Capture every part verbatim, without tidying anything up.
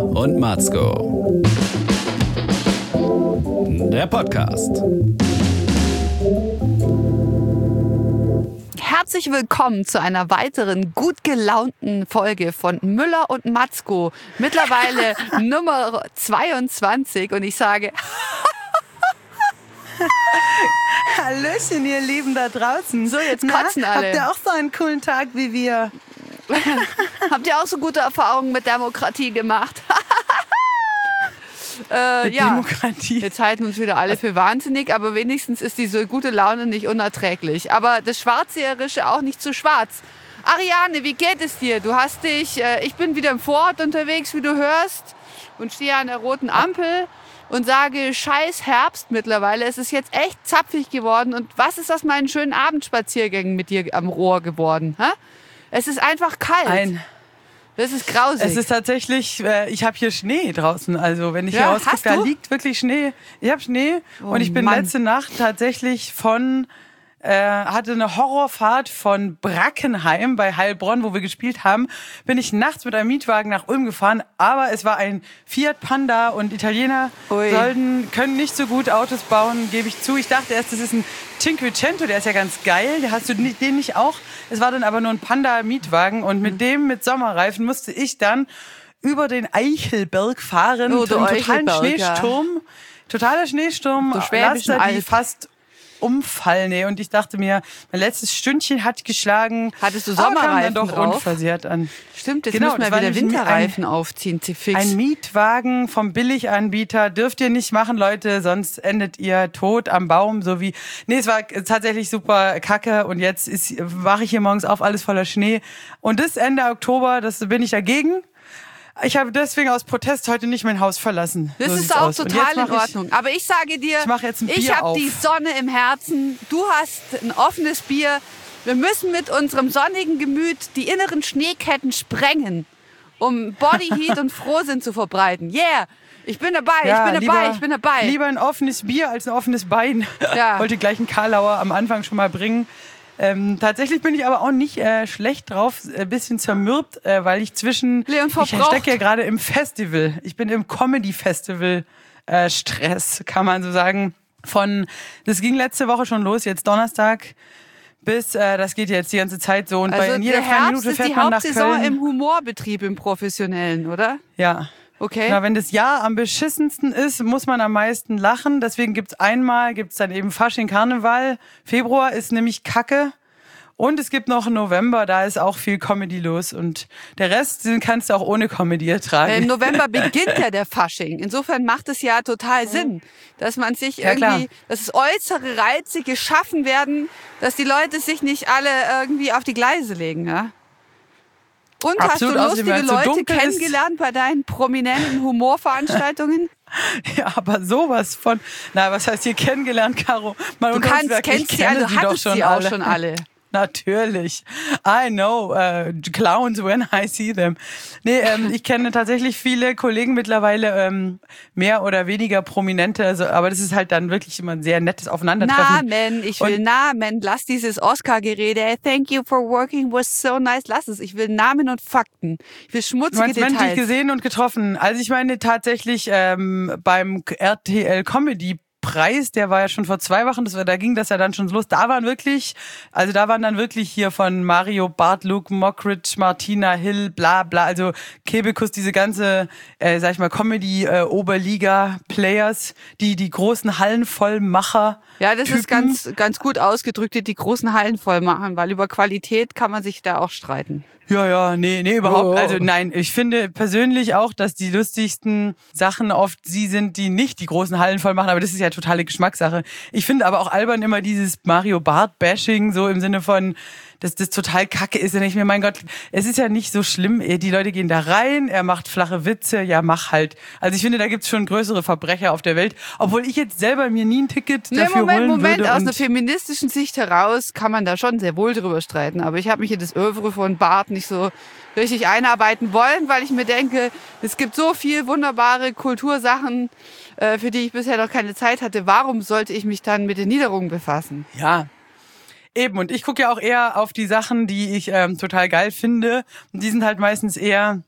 und Matzko. Der Podcast. Herzlich willkommen zu einer weiteren gut gelaunten Folge von Müller und Matzko. Mittlerweile Nummer zweiundzwanzig und ich sage... Hallöchen, ihr Lieben da draußen. So, jetzt kotzen Na, alle. Habt ihr auch so einen coolen Tag wie wir? Habt ihr auch so gute Erfahrungen mit Demokratie gemacht? äh, Mit ja. Demokratie. Jetzt halten uns wieder alle für wahnsinnig, aber wenigstens ist diese gute Laune nicht unerträglich. Aber das Schwarzseherische auch nicht zu schwarz. Ariane, wie geht es dir? Du hast dich, äh, ich bin wieder im Vorort unterwegs, wie du hörst, und stehe an der roten Ampel und sage, scheiß Herbst mittlerweile. Es ist jetzt echt zapfig geworden. Und was ist aus meinen schönen Abendspaziergängen mit dir am Rohr geworden? Hä? Es ist einfach kalt. Ein. Das ist grausig. Es ist tatsächlich, äh, ich habe hier Schnee draußen. Also wenn ich Ja, hier rausgucke, hast da du? liegt wirklich Schnee. Ich habe Schnee Oh und ich bin Mann. letzte Nacht tatsächlich von... Äh, hatte eine Horrorfahrt von Brackenheim bei Heilbronn, wo wir gespielt haben, bin ich nachts mit einem Mietwagen nach Ulm gefahren, aber es war ein Fiat Panda und Italiener Ui. sollten, können nicht so gut Autos bauen, gebe ich zu. Ich dachte erst, das ist ein Cinquecento, der ist ja ganz geil, der hast du nicht- den nicht auch. Es war dann aber nur ein Panda-Mietwagen und mit dem, mit Sommerreifen, musste ich dann über den Eichelberg fahren, Oh, der einen totalen Eichelberg, ja. Schneesturm, totaler Schneesturm, Der Schwäbischen Laster, die Alb. fast umfallen. Nee. Und ich dachte mir, mein letztes Stündchen hat geschlagen. Hattest du aber kam Sommerreifen dann doch drauf? unversehrt an. Stimmt, jetzt Genau, müssen das wir war wieder nämlich ein- Winterreifen aufziehen, fix. Ein Mietwagen vom Billiganbieter dürft ihr nicht machen, Leute, sonst endet ihr tot am Baum, so wie... Nee, es war tatsächlich super kacke und jetzt ist, wache ich hier morgens auf, alles voller Schnee. Und das Ende Oktober, das bin ich dagegen. Ich habe deswegen aus Protest heute nicht mein Haus verlassen. Das So ist sieht's auch aus. Und total jetzt mach in Ordnung. Aber ich sage dir, Ich mach jetzt ein ich Bier habe auf. die Sonne im Herzen. Du hast ein offenes Bier. Wir müssen mit unserem sonnigen Gemüt die inneren Schneeketten sprengen, um Bodyheat und Frohsinn zu verbreiten. Yeah! Ich bin dabei, Ja, ich bin dabei, lieber, ich bin dabei. Lieber ein offenes Bier als ein offenes Bein. Ja. Wollte gleich einen Karlauer am Anfang schon mal bringen. Ähm, tatsächlich bin ich aber auch nicht äh, schlecht drauf, ein bisschen zermürbt, äh, weil ich zwischen... Leon Ich verbraucht. stecke ja gerade im Festival. Ich bin im Comedy-Festival-Stress, kann man so sagen. Von, das ging letzte Woche schon los, jetzt Donnerstag, bis, äh, das geht jetzt die ganze Zeit so. Und bei Also in jeder der freien Herbst Minute ist fährt die man nach Hauptsaison Köln. im Humorbetrieb, im Professionellen, oder? Ja. Okay. Ja, wenn das Jahr am beschissensten ist, muss man am meisten lachen. Deswegen gibt's einmal, gibt's dann eben Fasching, Karneval. Februar ist nämlich Kacke. Und es gibt noch November, da ist auch viel Comedy los. Und der Rest, den kannst du auch ohne Comedy ertragen. Äh, Im November beginnt ja der Fasching. Insofern macht es ja total Sinn, dass man sich Ja, irgendwie, klar. dass es äußere Reize geschaffen werden, dass die Leute sich nicht alle irgendwie auf die Gleise legen. Ja? Und Absolut, hast du außerdem, lustige wenn's so Leute dunkel ist. kennengelernt bei deinen prominenten Humorveranstaltungen? Ja, aber sowas von... Na, was heißt hier kennengelernt, Caro? Mal Du unter uns kannst, weg, ich kennst sie kenne alle, du sie doch hattest schon sie auch alle. schon alle. Natürlich. I know uh, clowns when I see them. Nee, ähm, ich kenne tatsächlich viele Kollegen mittlerweile, ähm, mehr oder weniger prominente, also, aber das ist halt dann wirklich immer ein sehr nettes Aufeinandertreffen. Namen, ich will Und- Namen. Lass dieses Oscar-Gerede. Thank you for working, was so nice. Lass es. Ich will Namen und Fakten. Ich will Du schmutzige meinst menschlich Details. gesehen und getroffen. Also ich meine tatsächlich ähm, beim R T L Comedy Preis, der war ja schon vor zwei Wochen, das war, da ging das ja dann schon los. Da waren wirklich, also da waren dann wirklich hier von Mario Barth, Luke Mockridge, Martina Hill, bla bla, also Kebekus, diese ganze, äh, sag ich mal, Comedy-Oberliga-Players, die die großen Hallenvollmacher. Ja, das ist Typen. ganz, ganz gut ausgedrückt, die die großen Hallen voll machen, weil über Qualität kann man sich da auch streiten. Ja, ja, nee, nee, überhaupt. Oh. Also nein, ich finde persönlich auch, dass die lustigsten Sachen oft sie sind, die nicht die großen Hallen voll machen, aber das ist ja totale Geschmackssache. Ich finde aber auch albern immer dieses Mario Barth-Bashing, so im Sinne von, dass das total kacke ist. Und ich mir, mein Gott, es ist ja nicht so schlimm. Die Leute gehen da rein, er macht flache Witze, ja, mach halt. Also ich finde, da gibt's schon größere Verbrecher auf der Welt. Obwohl ich jetzt selber mir nie ein Ticket Nee, dafür Moment, holen Moment, würde. aus und einer feministischen Sicht heraus kann man da schon sehr wohl drüber streiten. Aber ich habe mich in das Övre von Barth nicht so richtig einarbeiten wollen, weil ich mir denke, es gibt so viel wunderbare Kultursachen, äh, für die ich bisher noch keine Zeit hatte. Warum sollte ich mich dann mit den Niederungen befassen? Ja, eben. Und ich gucke ja auch eher auf die Sachen, die ich ähm, total geil finde. Und die sind halt meistens eher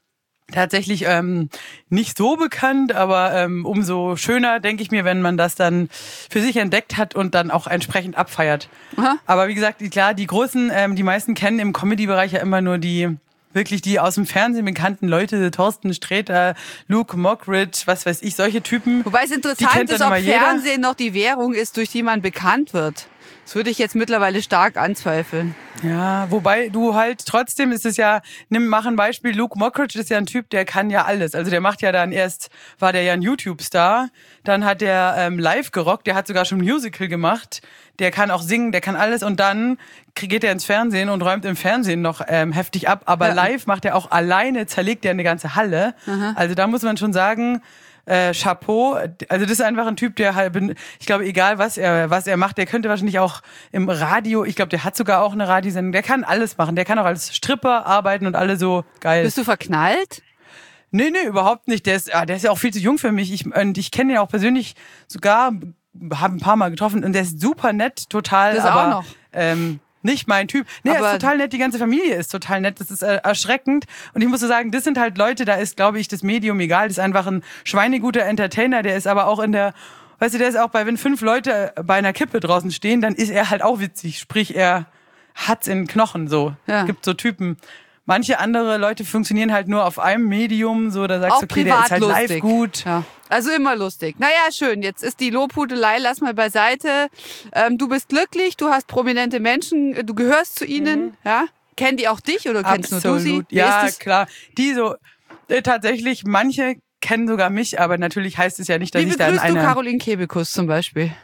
tatsächlich ähm, nicht so bekannt, aber ähm, umso schöner, denke ich mir, wenn man das dann für sich entdeckt hat und dann auch entsprechend abfeiert. Aha. Aber wie gesagt, klar, die großen, ähm, die meisten kennen im Comedy-Bereich ja immer nur die wirklich die aus dem Fernsehen bekannten Leute, Thorsten Sträter, Luke Mockridge, was weiß ich, solche Typen. Wobei es interessant ist, ob jeder. Fernsehen noch die Währung ist, durch die man bekannt wird. Das würde ich jetzt mittlerweile stark anzweifeln. Ja, wobei du halt trotzdem ist es ja, nimm, mach ein Beispiel, Luke Mockridge ist ja ein Typ, der kann ja alles. Also der macht ja dann erst, war der ja ein YouTube-Star, dann hat der ähm, live gerockt, der hat sogar schon ein Musical gemacht, der kann auch singen, der kann alles und dann geht er ins Fernsehen und räumt im Fernsehen noch ähm, heftig ab, aber ja. live macht er auch alleine, zerlegt er eine ganze Halle. Aha. Also da muss man schon sagen, Äh, Chapeau, also das ist einfach ein Typ, der halt, ich glaube, egal was er was er macht, der könnte wahrscheinlich auch im Radio, ich glaube, der hat sogar auch eine Radiosendung, der kann alles machen, der kann auch als Stripper arbeiten und alle so geil. Bist du verknallt? Nee, nee, überhaupt nicht, der ist, ah, der ist ja auch viel zu jung für mich, ich, und ich kenne ihn auch persönlich sogar, habe ein paar Mal getroffen und der ist super nett, total, das aber auch noch. Ähm, nicht mein Typ. Nee, er ist total nett, die ganze Familie ist total nett, das ist äh, erschreckend. Und ich muss so sagen, das sind halt Leute, da ist, glaube ich, das Medium egal, das ist einfach ein schweineguter Entertainer, der ist aber auch in der, weißt du, der ist auch bei, wenn fünf Leute bei einer Kippe draußen stehen, dann ist er halt auch witzig, sprich, er hat's in den Knochen, so. Ja. Es gibt so Typen. Manche andere Leute funktionieren halt nur auf einem Medium, so, da sagst du, okay, der ist halt lustig. live gut. Ja. Also immer lustig. Naja, schön. Jetzt ist die Lobhudelei, lass mal beiseite. Ähm, du bist glücklich, du hast prominente Menschen, du gehörst zu ihnen, mhm. ja? Kennen die auch dich oder kennst Absolut. nur du sie? Wie ja, ist klar. Die so, äh, tatsächlich, manche kennen sogar mich, aber natürlich heißt es ja nicht, dass Wie ich da in begrüßt du einer... Caroline Kebekus zum Beispiel?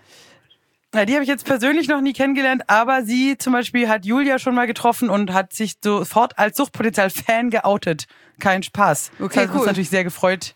Ja, die habe ich jetzt persönlich noch nie kennengelernt, aber sie zum Beispiel hat Julia schon mal getroffen und hat sich sofort als Suchtpotenzial-Fan geoutet. Kein Spaß. Okay, das hat cool. uns natürlich sehr gefreut.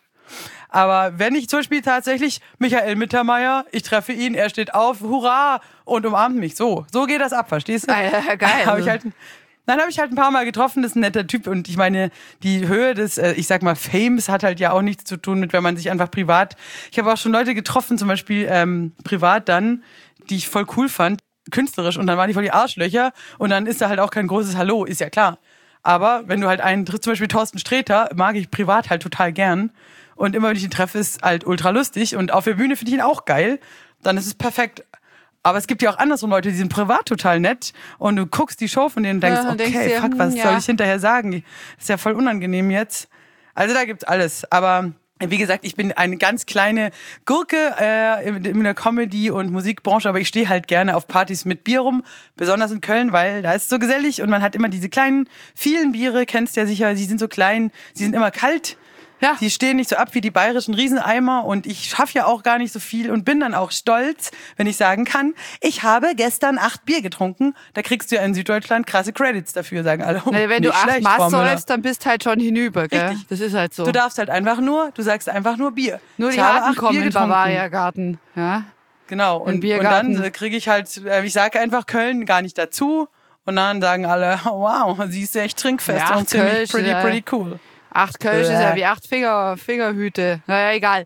Aber wenn ich zum Beispiel tatsächlich Michael Mittermeier, ich treffe ihn, er steht auf, hurra, und umarmt mich. So, so geht das ab, verstehst du? Ah, ja, geil. Hab ich halt, dann habe ich halt ein paar Mal getroffen, das ist ein netter Typ. Und ich meine, die Höhe des, ich sag mal, Fames hat halt ja auch nichts zu tun mit, wenn man sich einfach privat... Ich habe auch schon Leute getroffen, zum Beispiel ähm, privat dann, die ich voll cool fand, künstlerisch, und dann waren die voll die Arschlöcher und dann ist da halt auch kein großes Hallo, ist ja klar. Aber wenn du halt einen triffst, zum Beispiel Thorsten Sträter, mag ich privat halt total gern und immer wenn ich ihn treffe, ist halt ultra lustig und auf der Bühne finde ich ihn auch geil, dann ist es perfekt. Aber es gibt ja auch andersrum Leute, die sind privat total nett und du guckst die Show von denen und denkst, ja, und okay, denkst dir, fuck, was ja. soll ich hinterher sagen? Ist ja voll unangenehm jetzt. Also da gibt's alles, aber... Wie gesagt, ich bin eine ganz kleine Gurke äh, in, in der Comedy- und Musikbranche, aber ich stehe halt gerne auf Partys mit Bier rum, besonders in Köln, weil da ist es so gesellig und man hat immer diese kleinen, vielen Biere, kennst du ja sicher, sie sind so klein, sie sind immer kalt. Ja. Die stehen nicht so ab wie die bayerischen Rieseneimer und ich schaffe ja auch gar nicht so viel und bin dann auch stolz, wenn ich sagen kann, ich habe gestern acht Bier getrunken. Da kriegst du ja in Süddeutschland krasse Credits dafür, sagen alle. Na, wenn du Nicht acht schlecht, Maß Frau Müller. säufst, dann bist halt schon hinüber, gell? Richtig. Das ist halt so. Du darfst halt einfach nur, du sagst einfach nur Bier. Nur ich die habe Harten acht kommen Bier in getrunken. Bavaria-Garten, ja? Genau, und, und Biergarten. dann kriege ich halt, ich sage einfach Köln gar nicht dazu und dann sagen alle, oh, wow, sie ist echt trinkfest Ja, und ziemlich Kölsch, pretty, ja. pretty cool. Acht Kölsch ist ja wie acht Finger, Fingerhüte. Naja, egal.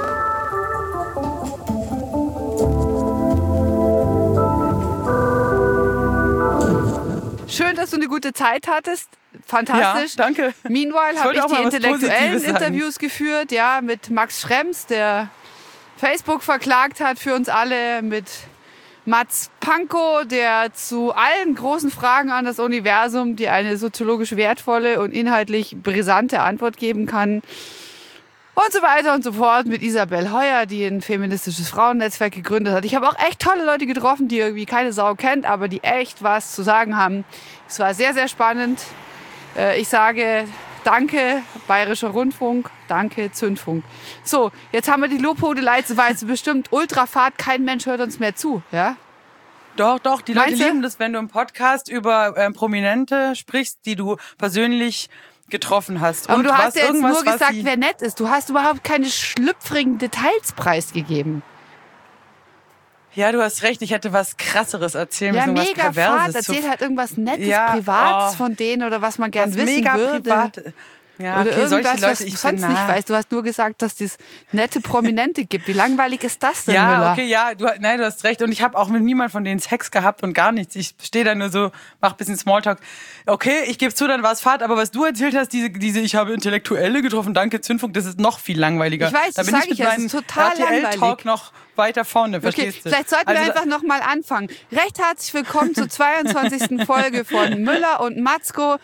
Schön, dass du eine gute Zeit hattest. Fantastisch. Ja, danke. Meanwhile Ich habe wollte ich auch die mal was intellektuellen Positives sagen. Interviews geführt, ja, mit Max Schrems, der Facebook verklagt hat für uns alle, mit Mats Pankow, der zu allen großen Fragen an das Universum, die eine soziologisch wertvolle und inhaltlich brisante Antwort geben kann. Und so weiter und so fort, mit Isabel Heuer, die ein feministisches Frauennetzwerk gegründet hat. Ich habe auch echt tolle Leute getroffen, die irgendwie keine Sau kennt, aber die echt was zu sagen haben. Es war sehr, sehr spannend. Ich sage danke, Bayerischer Rundfunk, danke, Zündfunk. So, jetzt haben wir die Lobhudelei, es war jetzt bestimmt Ultrafahrt, kein Mensch hört uns mehr zu, ja? Doch, doch, die Leute Meinst du? lieben das, wenn du im Podcast über ähm, Prominente sprichst, die du persönlich getroffen hast. Aber Und du was, hast ja jetzt irgendwas, nur was gesagt, sie- wer nett ist. Du hast überhaupt keine schlüpfrigen Details preisgegeben. Ja, du hast recht, ich hätte was Krasseres erzählen Ja, müssen, was mega fad. Perverses. Erzähl halt irgendwas Nettes, Ja, Privates oh. von denen oder was man gern was wissen mega würde. privat. Ja, Oder okay, solche irgendwas, Leute, was du ich sonst bin nicht nah. weißt. Du hast nur gesagt, dass es nette Prominente gibt. Wie langweilig ist das denn, Ja, Müller? okay, ja, du, nein, du hast recht. Und ich habe auch mit niemand von denen Sex gehabt und gar nichts. Ich stehe da nur so, mach ein bisschen Smalltalk. Okay, ich gebe zu, dann war es Fahrt, aber was du erzählt hast, diese, diese ich habe Intellektuelle getroffen, danke Zündfunk, das ist noch viel langweiliger. Ich weiß, da das bin sag ich mit ich ja, es meinem ist total R T L-Talk langweilig. noch weiter vorne, Okay, verstehst du? vielleicht sollten Also, wir einfach nochmal anfangen. Recht herzlich willkommen zur zweiundzwanzigsten Folge von Müller und Matzko.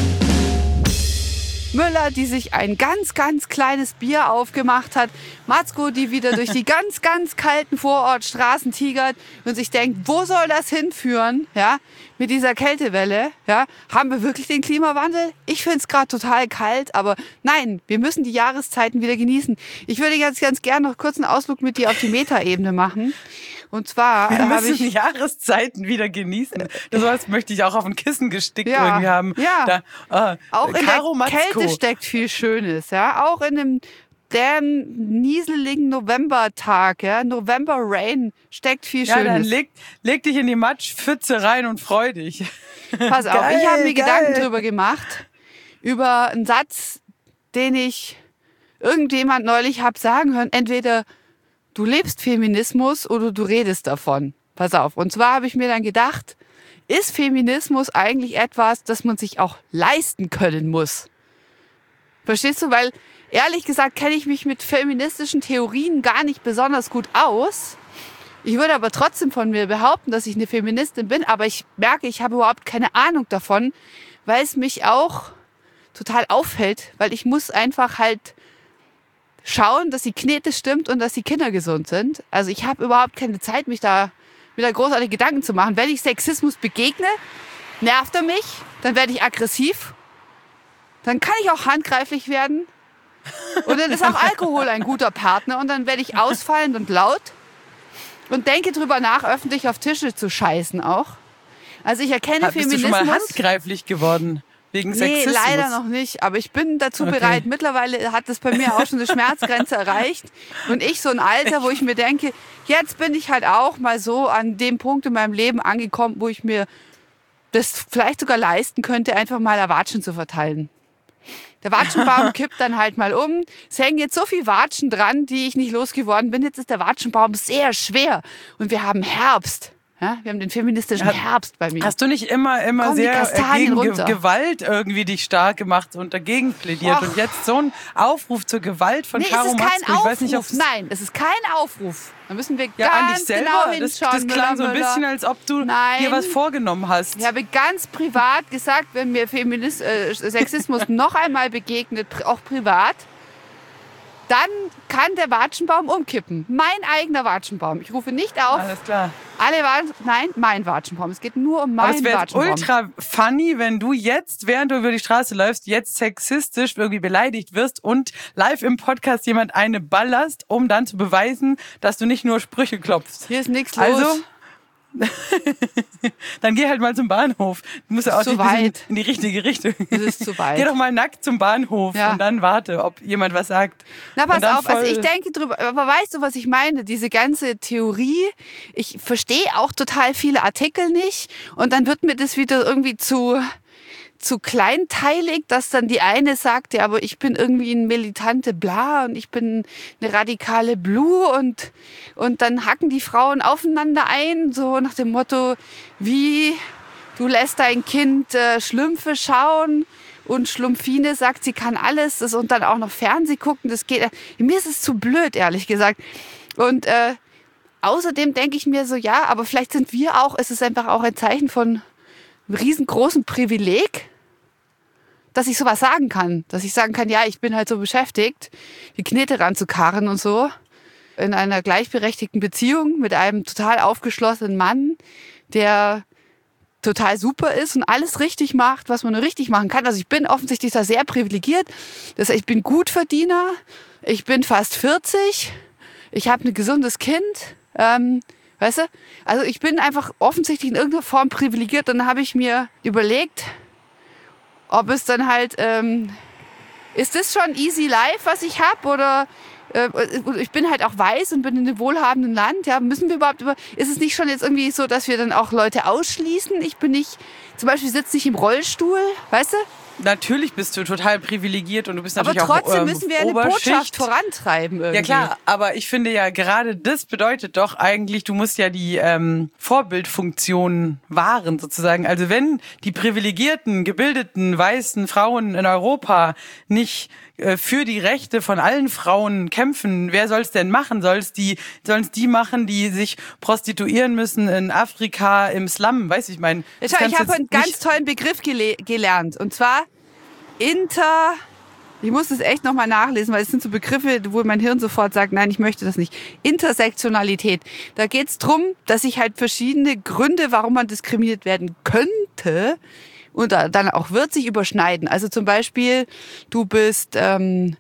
Müller, die sich ein ganz, ganz kleines Bier aufgemacht hat. Matzko, die wieder durch die ganz, ganz kalten Vorortstraßen tigert und sich denkt, wo soll das hinführen, ja, mit dieser Kältewelle, ja? Haben wir wirklich den Klimawandel? Ich finde es gerade total kalt, aber nein, wir müssen die Jahreszeiten wieder genießen. Ich würde ganz, ganz gerne noch kurz einen Ausflug mit dir auf die Metaebene machen. Und zwar wir habe müssen ich... die Jahreszeiten wieder genießen. Das möchte ich auch auf ein Kissen gestickt Ja, irgendwie haben. ja. Da, ah, Auch in Caro der Matzko. Kälte steckt viel Schönes, ja. Auch in dem damn nieseligen Novembertag, ja, November Rain steckt viel Ja, dann Schönes. leg, leg dich in die Matschpfütze rein und freu dich. Pass auf, Geil, ich habe mir geil. Gedanken drüber gemacht, über einen Satz, den ich irgendjemand neulich habe sagen hören, entweder du lebst Feminismus oder du redest davon. Pass auf, und zwar habe ich mir dann gedacht, ist Feminismus eigentlich etwas, das man sich auch leisten können muss? Verstehst du? Weil ehrlich gesagt kenne ich mich mit feministischen Theorien gar nicht besonders gut aus. Ich würde aber trotzdem von mir behaupten, dass ich eine Feministin bin, aber ich merke, ich habe überhaupt keine Ahnung davon, weil es mich auch total auffällt, weil ich muss einfach halt schauen, dass die Knete stimmt und dass die Kinder gesund sind. Also ich habe überhaupt keine Zeit, mich da mir da großartige Gedanken zu machen. Wenn ich Sexismus begegne, nervt er mich, dann werde ich aggressiv, dann kann ich auch handgreiflich werden und dann ist auch Alkohol ein guter Partner und dann werde ich ausfallend und laut und denke drüber nach, öffentlich auf Tische zu scheißen auch. Also ich erkenne Bist Feminismus... du schon mal handgreiflich geworden? Wegen Nee, Sexismus? leider noch nicht. Aber ich bin dazu Okay. bereit. Mittlerweile hat es bei mir auch schon eine Schmerzgrenze erreicht. Und ich so ein Alter, wo ich mir denke, jetzt bin ich halt auch mal so an dem Punkt in meinem Leben angekommen, wo ich mir das vielleicht sogar leisten könnte, einfach mal Watschen zu verteilen. Der Watschenbaum kippt dann halt mal um. Es hängen jetzt so viel Watschen dran, die ich nicht losgeworden bin. Jetzt ist der Watschenbaum sehr schwer. Und wir haben Herbst. Ja, wir haben den feministischen Hat- Herbst bei mir. Hast du nicht immer, immer Kommen die sehr äh, Kastanien gegen Ge runter. Gewalt irgendwie dich stark gemacht und dagegen plädiert? Och. Und jetzt so ein Aufruf zur Gewalt von Nee, es Caro ist kein Matzko. Ich Aufruf. weiß nicht, ob Nein, es ist kein Aufruf. Da müssen wir ja, an ganz dich selber. genau das, hinschauen. das klang so ein Müller, bisschen, Müller. als ob du Nein. dir was vorgenommen hast. Ich habe ganz privat gesagt, wenn mir Feminis äh, Sexismus noch einmal begegnet, pri- auch privat, dann kann der Watschenbaum umkippen. Mein eigener Watschenbaum. Ich rufe nicht auf, Alles klar. alle Watschen, nein, mein Watschenbaum. Es geht nur um Aber meinen es wäre jetzt Watschenbaum. ultra funny, wenn du jetzt, während du über die Straße läufst, jetzt sexistisch irgendwie beleidigt wirst und live im Podcast jemand eine ballerst, um dann zu beweisen, dass du nicht nur Sprüche klopfst. Hier ist nichts los. Also, dann geh halt mal zum Bahnhof. Du musst ja auch Zu ein bisschen weit. in die richtige Richtung. Das ist zu weit. Geh doch mal nackt zum Bahnhof Ja. und dann warte, ob jemand was sagt. Na, Und pass dann auf, also voll- ich denke drüber, aber weißt du, was ich meine? Diese ganze Theorie, ich verstehe auch total viele Artikel nicht und dann wird mir das wieder irgendwie zu, zu kleinteilig, dass dann die eine sagt, ja, aber ich bin irgendwie ein militante Bla und ich bin eine radikale Blue und, und dann hacken die Frauen aufeinander ein, so nach dem Motto, wie du lässt dein Kind äh, Schlümpfe schauen und Schlumpfine sagt, sie kann alles das und dann auch noch Fernseh gucken, das geht. Mir ist es zu blöd, ehrlich gesagt. Und äh, außerdem denke ich mir so, ja, aber vielleicht sind wir auch, es ist einfach auch ein Zeichen von einem riesengroßen Privileg, dass ich sowas sagen kann. Dass ich sagen kann, ja, ich bin halt so beschäftigt, die Knete ranzukarren und so. In einer gleichberechtigten Beziehung mit einem total aufgeschlossenen Mann, der total super ist und alles richtig macht, was man nur richtig machen kann. Also ich bin offensichtlich da sehr privilegiert. Das heißt, ich bin Gutverdiener, ich bin fast vierzig, ich habe ein gesundes Kind, ähm, weißt du? Also ich bin einfach offensichtlich in irgendeiner Form privilegiert. Und dann habe ich mir überlegt, ob es dann halt, ähm, ist das schon easy life, was ich habe, oder äh, ich bin halt auch weiß und bin in einem wohlhabenden Land, ja, müssen wir überhaupt über, ist es nicht schon jetzt irgendwie so, dass wir dann auch Leute ausschließen? Ich bin nicht, zum Beispiel sitze nicht im Rollstuhl, weißt du? Natürlich bist du total privilegiert und du bist natürlich aber trotzdem auch ähm, müssen wir eine Oberschicht. Botschaft vorantreiben irgendwie. Ja klar, aber ich finde ja gerade das bedeutet doch eigentlich, du musst ja die ähm, Vorbildfunktion wahren sozusagen. Also wenn die privilegierten, gebildeten, weißen Frauen in Europa nicht äh, für die Rechte von allen Frauen kämpfen, wer soll es denn machen? Soll es die, sollen es die machen, die sich prostituieren müssen in Afrika im Slum? Weiß ich, mein. Ich, ich habe einen ganz tollen Begriff gele- gelernt und zwar Inter, ich muss das echt nochmal nachlesen, weil es sind so Begriffe, wo mein Hirn sofort sagt, nein, ich möchte das nicht. Intersektionalität. Da geht es darum, dass sich halt verschiedene Gründe, warum man diskriminiert werden könnte und dann auch wird, sich überschneiden. Also zum Beispiel, du bist ähm,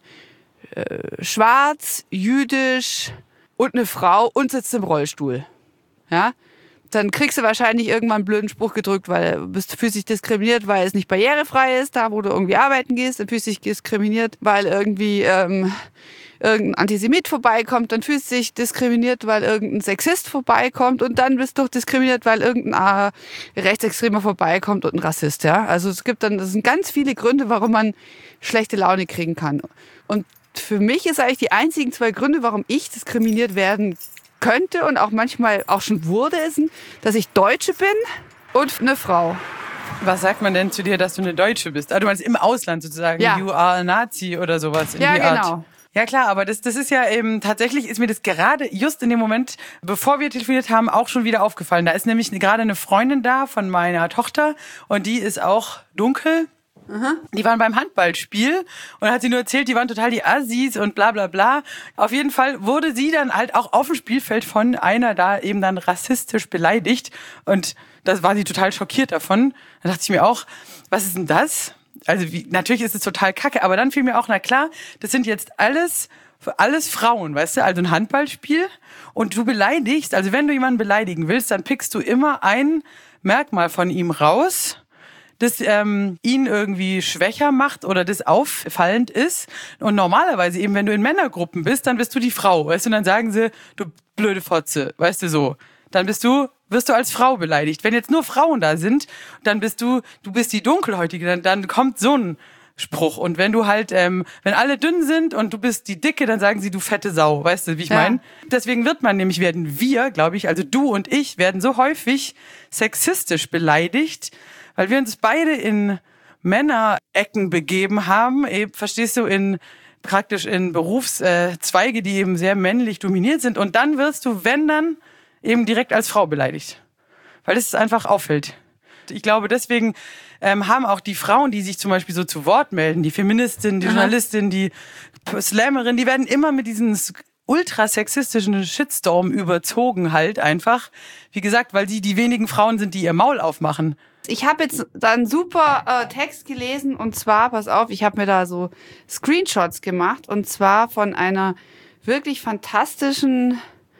äh, schwarz, jüdisch und eine Frau und sitzt im Rollstuhl. Ja? Dann kriegst du wahrscheinlich irgendwann einen blöden Spruch gedrückt, weil du bist fühlst dich diskriminiert, weil es nicht barrierefrei ist, da wo du irgendwie arbeiten gehst. Dann fühlst du dich diskriminiert, weil irgendwie ähm, irgendein Antisemit vorbeikommt. Dann fühlst du dich diskriminiert, weil irgendein Sexist vorbeikommt. Und dann bist du diskriminiert, weil irgendein äh, Rechtsextremer vorbeikommt und ein Rassist. Ja? Also es gibt dann, das sind ganz viele Gründe, warum man schlechte Laune kriegen kann. Und für mich ist eigentlich die einzigen zwei Gründe, warum ich diskriminiert werden könnte und auch manchmal auch schon wurde, ist, dass ich Deutsche bin und eine Frau. Was sagt man denn zu dir, dass du eine Deutsche bist? Ah, du meinst im Ausland sozusagen, ja. You are a Nazi oder sowas in ja, die genau. Art. Ja klar, aber das, das ist ja eben, tatsächlich ist mir das gerade just in dem Moment, bevor wir telefoniert haben, auch schon wieder aufgefallen. Da ist nämlich gerade eine Freundin da von meiner Tochter und die ist auch dunkel. Aha. Die waren beim Handballspiel und dann hat sie nur erzählt, die waren total die Assis und bla bla bla. Auf jeden Fall wurde sie dann halt auch auf dem Spielfeld von einer da eben dann rassistisch beleidigt und das war sie total schockiert davon. Da dachte ich mir auch, was ist denn das? Also wie, natürlich ist es total kacke, aber dann fiel mir auch, na klar, das sind jetzt alles, alles Frauen, weißt du, also ein Handballspiel und du beleidigst, also wenn du jemanden beleidigen willst, dann pickst du immer ein Merkmal von ihm raus, das ähm, ihn irgendwie schwächer macht oder das auffallend ist. Und normalerweise eben, wenn du in Männergruppen bist, dann bist du die Frau, weißt du, und dann sagen sie, du blöde Fotze, weißt du so. Dann bist du, wirst du als Frau beleidigt. Wenn jetzt nur Frauen da sind, dann bist du, du bist die Dunkelhäutige, dann, dann kommt so ein Spruch. Und wenn du halt, ähm, wenn alle dünn sind und du bist die Dicke, dann sagen sie, du fette Sau, weißt du, wie ich ja. meine? Deswegen wird man nämlich, werden wir, glaube ich, also du und ich, werden so häufig sexistisch beleidigt, weil wir uns beide in Männerecken begeben haben, eben, verstehst du, in praktisch in Berufszweige, die eben sehr männlich dominiert sind. Und dann wirst du, wenn dann, eben direkt als Frau beleidigt. Weil das einfach auffällt. Ich glaube, deswegen ähm, haben auch die Frauen, die sich zum Beispiel so zu Wort melden, die Feministin, die Aha. Journalistin, die Slammerin, die werden immer mit diesen ultrasexistischen Shitstorm überzogen halt einfach. Wie gesagt, weil sie die wenigen Frauen sind, die ihr Maul aufmachen. Ich habe jetzt da einen super äh, Text gelesen und zwar, pass auf, ich habe mir da so Screenshots gemacht und zwar von einer wirklich fantastischen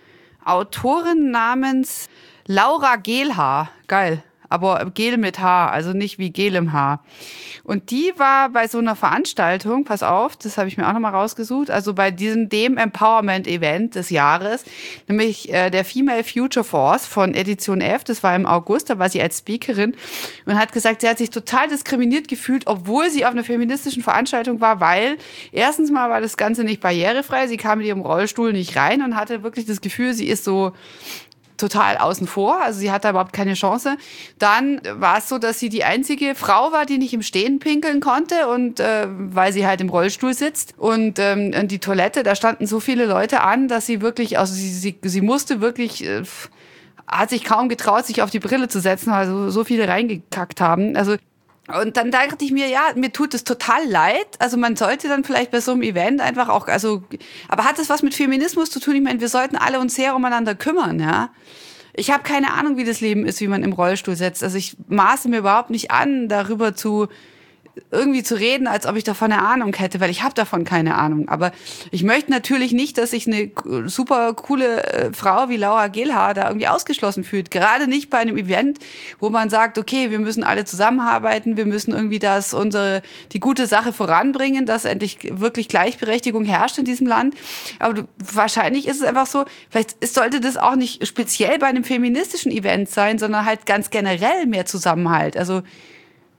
Autorin namens Laura Gehlhaar. Geil. Aber Gel mit H, also nicht wie Gel im Haar. Und die war bei so einer Veranstaltung, pass auf, das habe ich mir auch nochmal rausgesucht, also bei diesem dem Empowerment-Event des Jahres, nämlich äh, der Female Future Force von Edition F, das war im August, da war sie als Speakerin und hat gesagt, sie hat sich total diskriminiert gefühlt, obwohl sie auf einer feministischen Veranstaltung war, weil erstens mal war das Ganze nicht barrierefrei, sie kam mit ihrem Rollstuhl nicht rein und hatte wirklich das Gefühl, sie ist so total außen vor, also sie hatte überhaupt keine Chance. Dann war es so, dass sie die einzige Frau war, die nicht im Stehen pinkeln konnte und äh, weil sie halt im Rollstuhl sitzt und ähm, die Toilette, da standen so viele Leute an, dass sie wirklich, also sie, sie, sie musste wirklich, äh, hat sich kaum getraut, sich auf die Brille zu setzen, weil so, so viele reingekackt haben. Also und dann dachte ich mir, ja, mir tut es total leid. Also man sollte dann vielleicht bei so einem Event einfach auch, also, aber hat das was mit Feminismus zu tun? Ich meine, wir sollten alle uns sehr umeinander kümmern, ja. Ich habe keine Ahnung, wie das Leben ist, wie man im Rollstuhl sitzt. Also ich maße mir überhaupt nicht an, darüber zu irgendwie zu reden, als ob ich davon eine Ahnung hätte, weil ich habe davon keine Ahnung. Aber ich möchte natürlich nicht, dass sich eine super coole äh, Frau wie Laura Gehlhaar da irgendwie ausgeschlossen fühlt. Gerade nicht bei einem Event, wo man sagt, okay, wir müssen alle zusammenarbeiten, wir müssen irgendwie das unsere die gute Sache voranbringen, dass endlich wirklich Gleichberechtigung herrscht in diesem Land. Aber du, wahrscheinlich ist es einfach so, vielleicht ist, sollte das auch nicht speziell bei einem feministischen Event sein, sondern halt ganz generell mehr Zusammenhalt. Also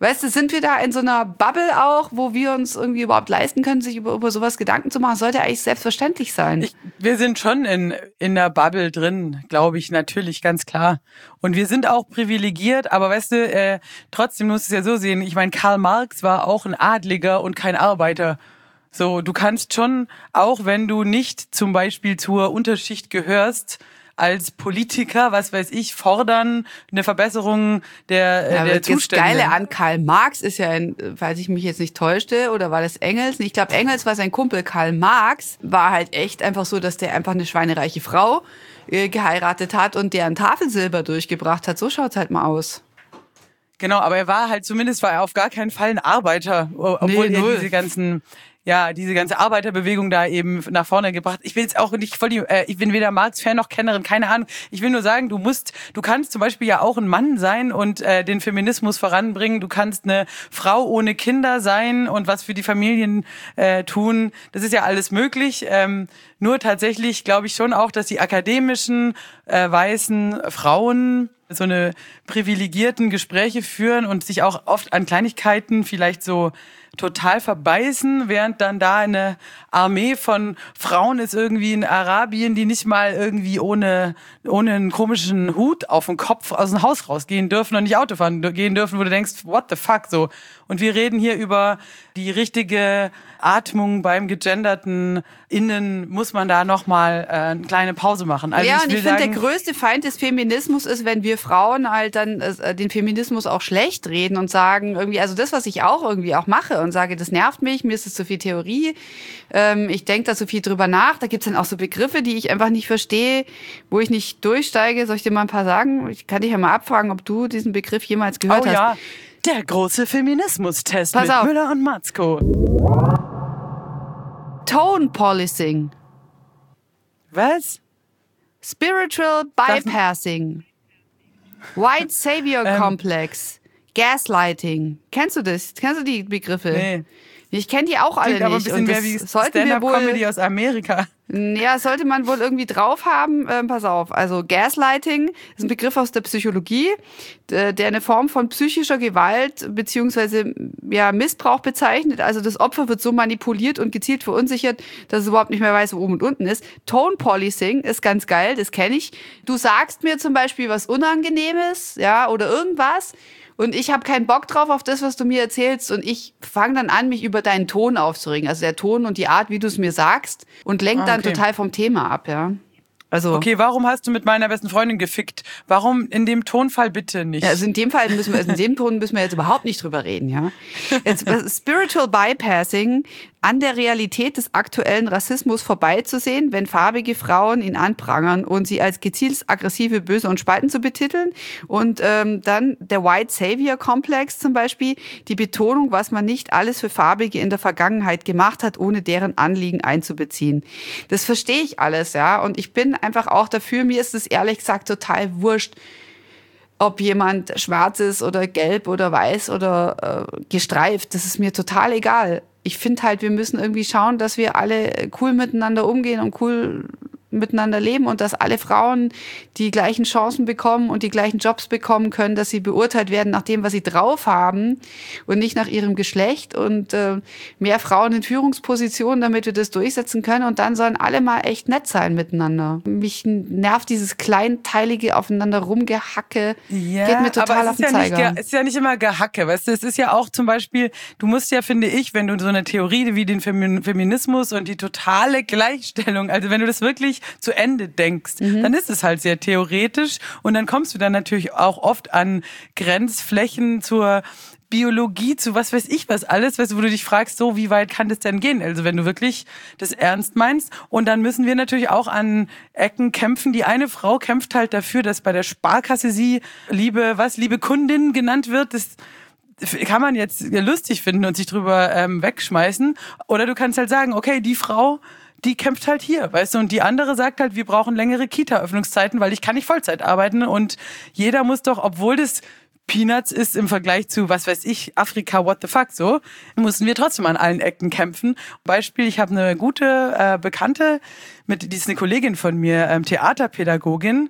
Weißt du, sind wir da in so einer Bubble auch, wo wir uns irgendwie überhaupt leisten können, sich über, über sowas Gedanken zu machen? Sollte eigentlich selbstverständlich sein. Ich, wir sind schon in, in der Bubble drin, glaube ich, natürlich, ganz klar. Und wir sind auch privilegiert, aber weißt du, äh, trotzdem musst du es ja so sehen. Ich meine, Karl Marx war auch ein Adliger und kein Arbeiter. So, du kannst schon, auch wenn du nicht zum Beispiel zur Unterschicht gehörst, als Politiker, was weiß ich, fordern eine Verbesserung der, ja, der das Zustände. Das Geile an Karl Marx ist ja, ein, falls ich mich jetzt nicht täuschte, oder war das Engels? Ich glaube, Engels war sein Kumpel. Karl Marx war halt echt einfach so, dass der einfach eine schweinereiche Frau äh, geheiratet hat und deren Tafelsilber durchgebracht hat. So schaut's halt mal aus. Genau, aber er war halt, zumindest war er auf gar keinen Fall ein Arbeiter, obwohl Nee, er null. diese ganzen... ja, diese ganze Arbeiterbewegung da eben nach vorne gebracht. Ich bin jetzt auch nicht voll die, äh, ich bin weder Marx-Fan noch Kennerin, keine Ahnung. Ich will nur sagen, du musst, du kannst zum Beispiel ja auch ein Mann sein und äh, den Feminismus voranbringen. Du kannst eine Frau ohne Kinder sein und was für die Familien äh, tun. Das ist ja alles möglich. Ähm, nur tatsächlich glaube ich schon auch, dass die akademischen äh, weißen Frauen so eine privilegierten Gespräche führen und sich auch oft an Kleinigkeiten vielleicht so total verbeißen, während dann da eine Armee von Frauen ist irgendwie in Arabien, die nicht mal irgendwie ohne ohne einen komischen Hut auf dem Kopf aus dem Haus rausgehen dürfen und nicht Auto fahren gehen dürfen, wo du denkst, what the fuck, so. Und wir reden hier über die richtige Atmung beim gegenderten Innen, muss man da nochmal äh, eine kleine Pause machen. Also ja, ich und will ich finde, der sagen, größte Feind des Feminismus ist, wenn wir Frauen halt dann äh, den Feminismus auch schlecht reden und sagen, irgendwie, also das, was ich auch irgendwie auch mache und sage, das nervt mich, mir ist es zu viel Theorie, ähm, ich denke da so viel drüber nach, da gibt's dann auch so Begriffe, die ich einfach nicht verstehe, wo ich nicht durchsteige. Soll ich dir mal ein paar sagen? Ich kann dich ja mal abfragen, ob du diesen Begriff jemals gehört oh hast. ja, der große Feminismus-Test Pass mit auf. Müller und Matzko. Tone Policing, Was? Spiritual Bypassing, White Savior Ähm. Complex, Gaslighting. Kennst du das? Kennst du die Begriffe? Nee. Ich kenne die auch alle Klingt aber ein nicht. bisschen Und mehr das wie sollten wir Stand-Up-Comedy wohl, aus Amerika. ja, sollte man wohl irgendwie drauf haben. Ähm, pass auf. Also Gaslighting ist ein Begriff aus der Psychologie, der eine Form von psychischer Gewalt beziehungsweise ja, Missbrauch bezeichnet. Also das Opfer wird so manipuliert und gezielt verunsichert, dass es überhaupt nicht mehr weiß, wo oben und unten ist. Tone Policing ist ganz geil, das kenne ich. Du sagst mir zum Beispiel was Unangenehmes, ja, oder irgendwas. Und ich habe keinen Bock drauf auf das, was du mir erzählst. Und ich fange dann an, mich über deinen Ton aufzuregen. Also der Ton und die Art, wie du es mir sagst. Und lenk Ah, dann okay. total vom Thema ab, ja. Also, Okay, warum hast du mit meiner besten Freundin gefickt? Warum in dem Tonfall bitte nicht? ja, also in dem Fall müssen wir, also in dem Ton müssen wir jetzt überhaupt nicht drüber reden, ja. Jetzt, Spiritual Bypassing, an der Realität des aktuellen Rassismus vorbeizusehen, wenn farbige Frauen ihn anprangern und sie als gezielt aggressive, böse und spalten zu betiteln. Und ähm, dann der White Savior Complex zum Beispiel, die Betonung, was man nicht alles für Farbige in der Vergangenheit gemacht hat, ohne deren Anliegen einzubeziehen. Das verstehe ich alles, ja. Und ich bin einfach auch dafür, mir ist es ehrlich gesagt total wurscht, ob jemand schwarz ist oder gelb oder weiß oder äh, gestreift. Das ist mir total egal. Ich finde halt, wir müssen irgendwie schauen, dass wir alle cool miteinander umgehen und cool miteinander leben und dass alle Frauen die gleichen Chancen bekommen und die gleichen Jobs bekommen können, dass sie beurteilt werden nach dem, was sie drauf haben und nicht nach ihrem Geschlecht und äh, mehr Frauen in Führungspositionen, damit wir das durchsetzen können und dann sollen alle mal echt nett sein miteinander. Mich nervt dieses kleinteilige aufeinander rumgehacke, Ja, geht mir total aber auf es ist den ja nicht, Zeiger. ge- es ist ja nicht immer Gehacke, weißt du, es ist ja auch zum Beispiel, du musst ja, finde ich, wenn du so eine Theorie wie den Femin- Feminismus und die totale Gleichstellung, also wenn du das wirklich zu Ende denkst, Mhm. dann ist es halt sehr theoretisch und dann kommst du dann natürlich auch oft an Grenzflächen zur Biologie, zu was weiß ich was alles, weißt du, wo du dich fragst, so, wie weit kann das denn gehen? Also wenn du wirklich das ernst meinst. Und dann müssen wir natürlich auch an Ecken kämpfen. Die eine Frau kämpft halt dafür, dass bei der Sparkasse sie liebe, was, liebe Kundin genannt wird. Das kann man jetzt lustig finden und sich drüber ähm, wegschmeißen. Oder du kannst halt sagen, okay, die Frau, die kämpft halt hier, weißt du, und die andere sagt halt, wir brauchen längere Kita-Öffnungszeiten, weil ich kann nicht Vollzeit arbeiten und jeder muss doch, obwohl das Peanuts ist im Vergleich zu, was weiß ich, Afrika, what the fuck, so, mussten wir trotzdem an allen Ecken kämpfen. Beispiel, ich habe eine gute äh, Bekannte, mit, die ist eine Kollegin von mir, ähm, Theaterpädagogin,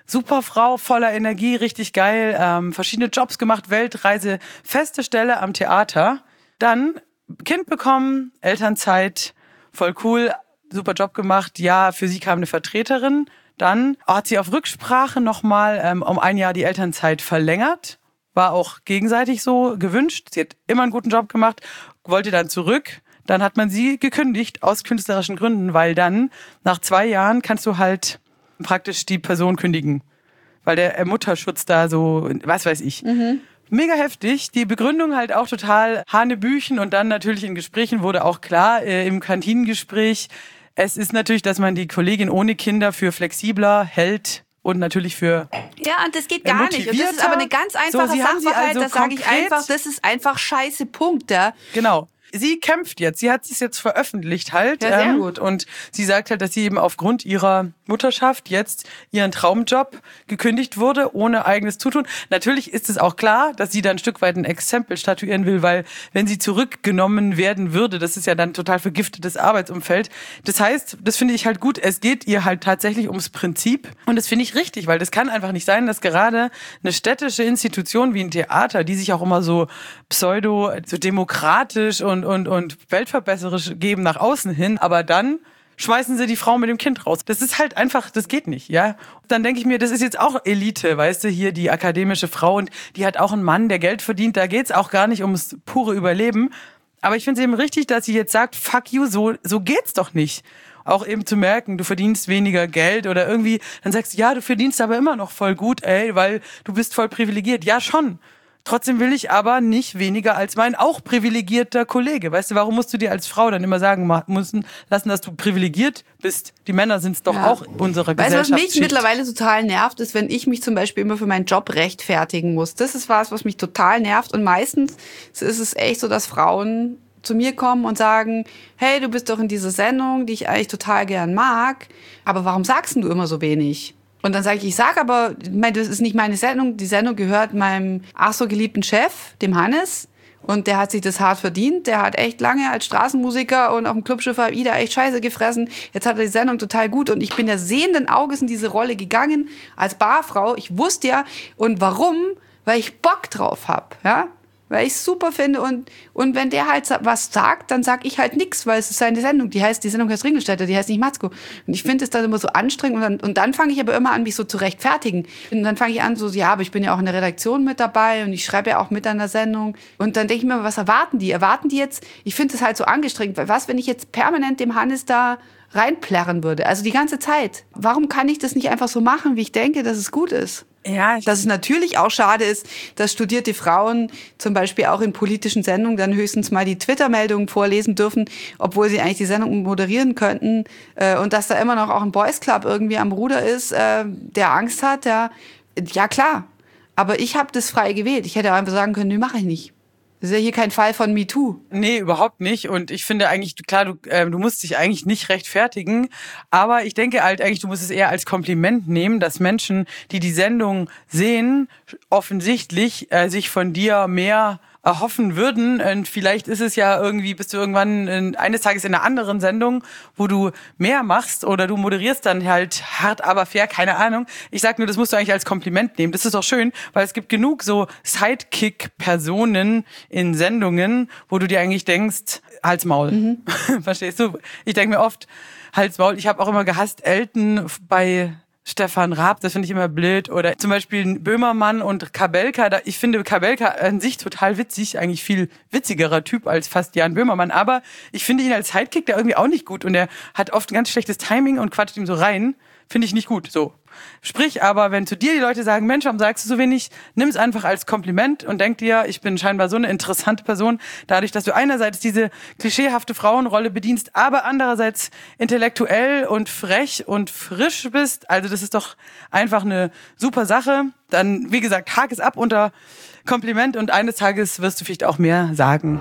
super Frau, voller Energie, richtig geil, ähm, verschiedene Jobs gemacht, Weltreise, feste Stelle am Theater. Dann Kind bekommen, Elternzeit, voll cool, super Job gemacht. Ja, für sie kam eine Vertreterin. Dann hat sie auf Rücksprache nochmal ähm, um ein Jahr die Elternzeit verlängert. War auch gegenseitig so gewünscht. Sie hat immer einen guten Job gemacht, wollte dann zurück. Dann hat man sie gekündigt aus künstlerischen Gründen, weil dann nach zwei Jahren kannst du halt praktisch die Person kündigen. Weil der Mutterschutz da so, was weiß ich. Mhm. Mega heftig. Die Begründung halt auch total Hanebüchen. Und dann natürlich in Gesprächen wurde auch klar, äh, im Kantinengespräch, es ist natürlich, dass man die Kollegin ohne Kinder für flexibler hält und natürlich für ja, und das geht gar nicht. Und das ist aber eine ganz einfache so, Sachverhalt, also das sage ich einfach, das ist einfach scheiße, Punkt. Ja. Genau. Sie kämpft jetzt, sie hat es jetzt veröffentlicht halt. Ja, sehr ähm, gut. Und sie sagt halt, dass sie eben aufgrund ihrer Mutterschaft jetzt ihren Traumjob gekündigt wurde, ohne eigenes Zutun. Natürlich ist es auch klar, dass sie dann ein Stück weit ein Exempel statuieren will, weil wenn sie zurückgenommen werden würde, das ist ja dann total vergiftetes Arbeitsumfeld. Das heißt, das finde ich halt gut, es geht ihr halt tatsächlich ums Prinzip. Und das finde ich richtig, weil das kann einfach nicht sein, dass gerade eine städtische Institution wie ein Theater, die sich auch immer so pseudo, so demokratisch und und und weltverbesserisch geben nach außen hin, aber dann schmeißen sie die Frau mit dem Kind raus. Das ist halt einfach, das geht nicht, ja. Und dann denke ich mir, das ist jetzt auch Elite, weißt du, hier die akademische Frau und die hat auch einen Mann, der Geld verdient, da geht's auch gar nicht ums pure Überleben. Aber ich finde es eben richtig, dass sie jetzt sagt, fuck you, so, so geht's doch nicht. Auch eben zu merken, du verdienst weniger Geld oder irgendwie, dann sagst du, ja, du verdienst aber immer noch voll gut, ey, weil du bist voll privilegiert. Ja, schon. Trotzdem will ich aber nicht weniger als mein auch privilegierter Kollege. Weißt du, warum musst du dir als Frau dann immer sagen müssen, lassen, dass du privilegiert bist? Die Männer sind es doch ja. auch unserer Gesellschaft. Weißt du, was mich mittlerweile total nervt, ist, wenn ich mich zum Beispiel immer für meinen Job rechtfertigen muss. Das ist was, was mich total nervt. Und meistens ist es echt so, dass Frauen zu mir kommen und sagen, hey, du bist doch in dieser Sendung, die ich eigentlich total gern mag, aber warum sagst du immer so wenig? Und dann sage ich, ich sag aber, das ist nicht meine Sendung, die Sendung gehört meinem ach so geliebten Chef, dem Hannes. Und der hat sich das hart verdient. Der hat echt lange als Straßenmusiker und auf dem Clubschiff Aida echt Scheiße gefressen. Jetzt hat er die Sendung total gut. Und ich bin ja sehenden Auges in diese Rolle gegangen als Barfrau. Ich wusste ja, und warum? Weil ich Bock drauf hab, ja. Weil ich es super finde und, und wenn der halt was sagt, dann sag ich halt nix, weil es ist seine Sendung. Die heißt, die Sendung heißt Ringelstädter, die heißt nicht Matzko. Und ich finde es dann immer so anstrengend und dann, und dann fange ich aber immer an, mich so zu rechtfertigen. Und dann fange ich an, so, ja, aber ich bin ja auch in der Redaktion mit dabei und ich schreibe ja auch mit an der Sendung. Und dann denke ich mir, was erwarten die? Erwarten die jetzt, ich finde es halt so angestrengt, weil was, wenn ich jetzt permanent dem Hannes da reinplärren würde? Also die ganze Zeit. Warum kann ich das nicht einfach so machen, wie ich denke, dass es gut ist? Ja, dass es natürlich auch schade ist, dass studierte Frauen zum Beispiel auch in politischen Sendungen dann höchstens mal die Twitter-Meldungen vorlesen dürfen, obwohl sie eigentlich die Sendung moderieren könnten. Und dass da immer noch auch ein Boys Club irgendwie am Ruder ist, der Angst hat. Ja, ja klar. Aber ich habe das frei gewählt. Ich hätte auch einfach sagen können, nee, mache ich nicht. Das ist ja hier kein Fall von MeToo. Nee, überhaupt nicht. Und ich finde eigentlich, klar, du, äh, du musst dich eigentlich nicht rechtfertigen. Aber ich denke halt eigentlich, du musst es eher als Kompliment nehmen, dass Menschen, die die Sendung sehen, offensichtlich äh, sich von dir mehr erhoffen würden. Und vielleicht ist es ja irgendwie, bist du irgendwann in, eines Tages in einer anderen Sendung, wo du mehr machst oder du moderierst dann halt hart, aber fair, keine Ahnung. Ich sag nur, das musst du eigentlich als Kompliment nehmen. Das ist doch schön, weil es gibt genug so Sidekick-Personen in Sendungen, wo du dir eigentlich denkst, Halt's Maul. Mhm. Verstehst du? Ich denke mir oft, Halt's Maul. Ich habe auch immer gehasst, Elton bei Stefan Raab, das finde ich immer blöd. Oder zum Beispiel Böhmermann und Kabelka. Da, ich finde Kabelka an sich total witzig, eigentlich viel witzigerer Typ als fast Jan Böhmermann. Aber ich finde ihn als Sidekick da irgendwie auch nicht gut. Und er hat oft ein ganz schlechtes Timing und quatscht ihm so rein. Finde ich nicht gut. So. Sprich aber, wenn zu dir die Leute sagen, Mensch, warum sagst du so wenig? Nimm es einfach als Kompliment und denk dir, ich bin scheinbar so eine interessante Person, dadurch, dass du einerseits diese klischeehafte Frauenrolle bedienst, aber andererseits intellektuell und frech und frisch bist. Also das ist doch einfach eine super Sache. Dann, wie gesagt, hake es ab unter Kompliment und eines Tages wirst du vielleicht auch mehr sagen.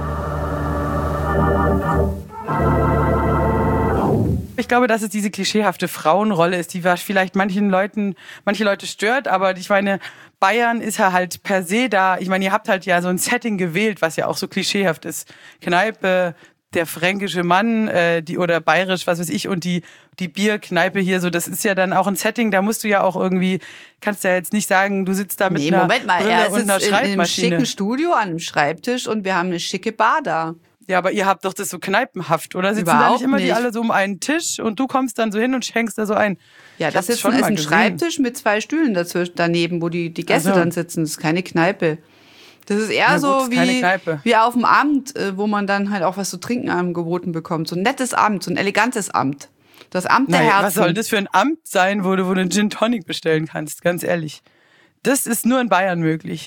Ich glaube, dass es diese klischeehafte Frauenrolle ist, die vielleicht manchen Leuten, manche Leute stört, aber ich meine, Bayern ist ja halt per se da. Ich meine, ihr habt halt ja so ein Setting gewählt, was ja auch so klischeehaft ist. Kneipe, der fränkische Mann äh, die oder bayerisch, was weiß ich, und die die Bierkneipe hier so, das ist ja dann auch ein Setting, da musst du ja auch irgendwie, kannst ja jetzt nicht sagen, du sitzt da mit nee, einer Moment mal, Brille er und einer sitzt in, in einem Schreibmaschine. schicken Studio an einem Schreibtisch und wir haben eine schicke Bar da. Ja, aber ihr habt doch das so kneipenhaft, oder? Sitzen Überhaupt da nicht immer nicht. die alle so um einen Tisch und du kommst dann so hin und schenkst da so ein? Ja, Ich das hab's ist, schon ist mal ein gesehen. Schreibtisch mit zwei Stühlen dazwischen, daneben, wo die, die Gäste Ach so. dann sitzen. Das ist keine Kneipe. Das ist eher Na gut, so ist keine wie, Kneipe. wie auf dem Amt, äh, wo man dann halt auch was zu trinken angeboten bekommt. So ein nettes Amt, so ein elegantes Amt. Das Amt der Nein, Herzen. was soll das für ein Amt sein, wo du, wo du einen Gin Tonic bestellen kannst, ganz ehrlich. Das ist nur in Bayern möglich.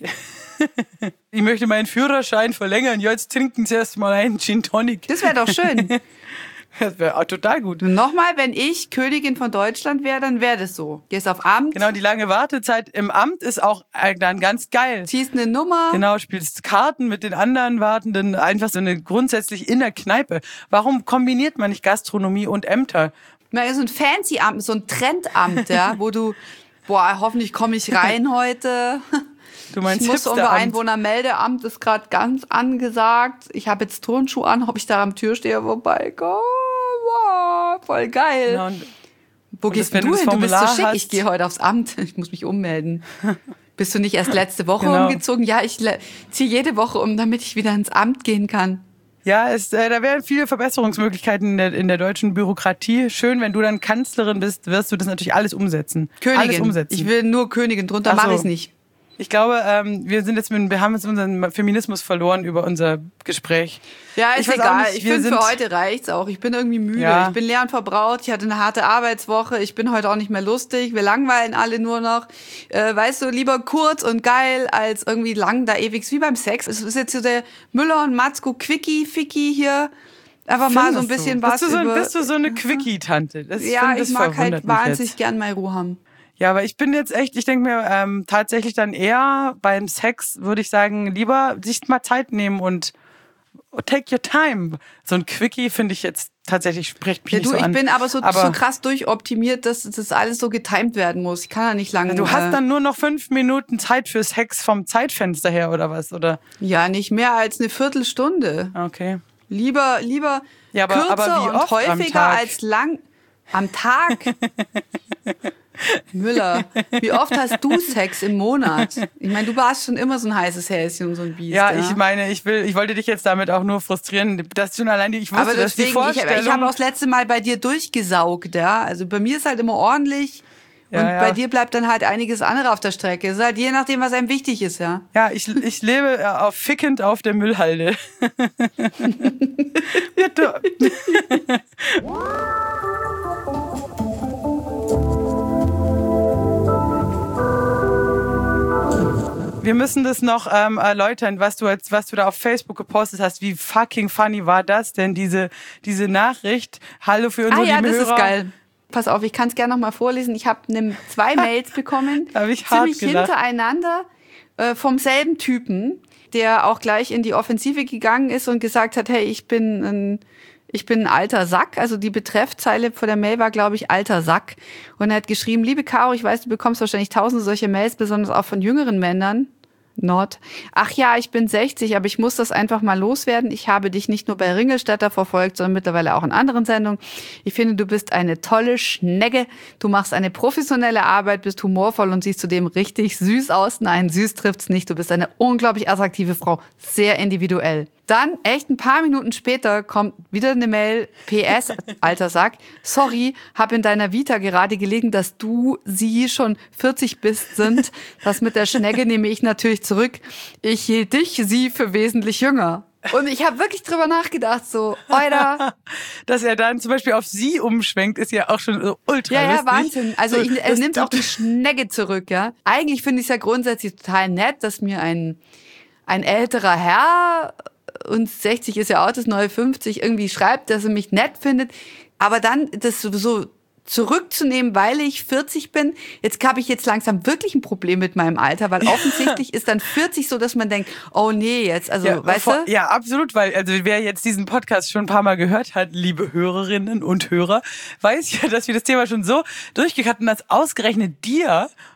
Ich möchte meinen Führerschein verlängern, jetzt trinken Sie erst mal einen Gin Tonic. Das wäre doch schön. Das wäre auch total gut. Und nochmal, wenn ich Königin von Deutschland wäre, dann wäre das so. Gehst auf Amt, Genau, die lange Wartezeit im Amt ist auch äh, dann ganz geil. ziehst eine Nummer. Genau, spielst Karten mit den anderen Wartenden, einfach so eine grundsätzlich in der Kneipe. Warum kombiniert man nicht Gastronomie und Ämter? Na, so ein fancy Amt, so ein Trendamt, ja, wo du, boah, hoffentlich komme ich rein heute. Du meinst Ich muss unser Hipsteramt. Einwohnermeldeamt ist gerade ganz angesagt. Ich habe jetzt Turnschuhe an, ob ich da am Türsteher vorbeikomme. Wow, voll geil. Genau, und Wo und gehst das, wenn du du hin? das Du bist so Formular schick. hast- Ich gehe heute aufs Amt. Ich muss mich ummelden. Bist du nicht erst letzte Woche Genau. umgezogen? Ja, ich le- ziehe jede Woche um, damit ich wieder ins Amt gehen kann. Ja, es, äh, da wären viele Verbesserungsmöglichkeiten in der, in der deutschen Bürokratie. Schön, wenn du dann Kanzlerin bist, wirst du das natürlich alles umsetzen. Alles Königin. umsetzen. Ich will nur Königin, drunter Ach so. mache ich es nicht. Ich glaube, ähm, wir sind jetzt mit, wir haben jetzt unseren Feminismus verloren über unser Gespräch. Ja, ist Ich weiß auch egal. nicht, ich wir finde, sind- für heute reicht's auch. Ich bin irgendwie müde. Ja. Ich bin leer und verbraucht. Ich hatte eine harte Arbeitswoche. Ich bin heute auch nicht mehr lustig. Wir langweilen alle nur noch. Äh, weißt du, lieber kurz und geil als irgendwie lang da ewig. Wie beim Sex. Es ist jetzt so der Müller und Matzko Quickie, Ficki hier. Einfach mal so ein Findest bisschen du? was bist du so, über... Bist du so eine Quickie-Tante? Das, ja, find, ich das mag verwundert halt mich wahnsinnig jetzt. gern meine Ruhe haben. Ja, aber ich bin jetzt echt, ich denke mir, ähm, tatsächlich dann eher beim Sex würde ich sagen, lieber sich mal Zeit nehmen und take your time. So ein Quickie finde ich jetzt tatsächlich, spricht mich Ja, nicht du, so ich an. bin aber so, aber so krass durchoptimiert, dass das alles so getimed werden muss. Ich kann ja nicht lange... Du hast äh, dann nur noch fünf Minuten Zeit für Sex vom Zeitfenster her oder was, oder? Ja, nicht mehr als eine Viertelstunde. Okay. Lieber, lieber Ja, aber- kürzer aber wie und oft am häufiger Tag? als lang am Tag. Müller, wie oft hast du Sex im Monat? Ich meine, du warst schon immer so ein heißes Häschen und so ein Biest. Ja, ich meine, ich will, ich wollte dich jetzt damit auch nur frustrieren, dass schon allein die, ich wusste, aber dass die deswegen, ich, Vorstellung... ich habe auch das letzte Mal bei dir durchgesaugt, ja. Also bei mir ist halt immer ordentlich Ja, und ja. bei dir bleibt dann halt einiges andere auf der Strecke. Es ist halt je nachdem, was einem wichtig ist, ja. Ja, ich, ich lebe äh, auf fickend auf der Müllhalde. Ja, du. Wir müssen das noch ähm, erläutern, was du jetzt, was du da auf Facebook gepostet hast. Wie fucking funny war das denn, diese, diese Nachricht? Hallo für unsere Ah ja, lieben das Hörer. ist geil. Pass auf, ich kann es gerne noch mal vorlesen. Ich habe ne, zwei Mails bekommen, Da hab ich hart ziemlich gelacht. hintereinander, äh, vom selben Typen, der auch gleich in die Offensive gegangen ist und gesagt hat, hey, ich bin ein, ich bin ein alter Sack. Also die Betreffzeile vor der Mail war, glaube ich, alter Sack. Und er hat geschrieben, liebe Caro, ich weiß, du bekommst wahrscheinlich tausende solche Mails, besonders auch von jüngeren Männern. Not. Ach ja, ich bin sechzig, aber ich muss das einfach mal loswerden. Ich habe dich nicht nur bei Ringelstädter verfolgt, sondern mittlerweile auch in anderen Sendungen. Ich finde, du bist eine tolle Schnecke. Du machst eine professionelle Arbeit, bist humorvoll und siehst zudem richtig süß aus. Nein, süß trifft's nicht. Du bist eine unglaublich attraktive Frau. Sehr individuell. Dann, echt ein paar Minuten später, kommt wieder eine Mail, P S, alter Sack, sorry, hab in deiner Vita gerade gelegen, dass du, sie schon vierzig bist, sind. Das mit der Schnecke nehme ich natürlich zurück. Ich hielt dich, sie für wesentlich jünger. Und ich habe wirklich drüber nachgedacht, so, Alter. Dass er dann zum Beispiel auf sie umschwenkt, ist ja auch schon so ultra Ja, ja, lustig. Wahnsinn. Also So, ich, er das nimmt tut- auch die Schnecke zurück, ja. Eigentlich finde ich es ja grundsätzlich total nett, dass mir ein, ein älterer Herr, und sechzig ist ja auch das neue fünfzig, irgendwie schreibt, dass er mich nett findet. Aber dann das so zurückzunehmen, weil ich vierzig bin, jetzt habe ich jetzt langsam wirklich ein Problem mit meinem Alter, weil offensichtlich ist dann vierzig so, dass man denkt, oh nee, jetzt, also, Ja, weißt vor, du? ja, absolut, weil also wer jetzt diesen Podcast schon ein paar Mal gehört hat, liebe Hörerinnen und Hörer, weiß ja, dass wir das Thema schon so durchgekaut haben, dass ausgerechnet dir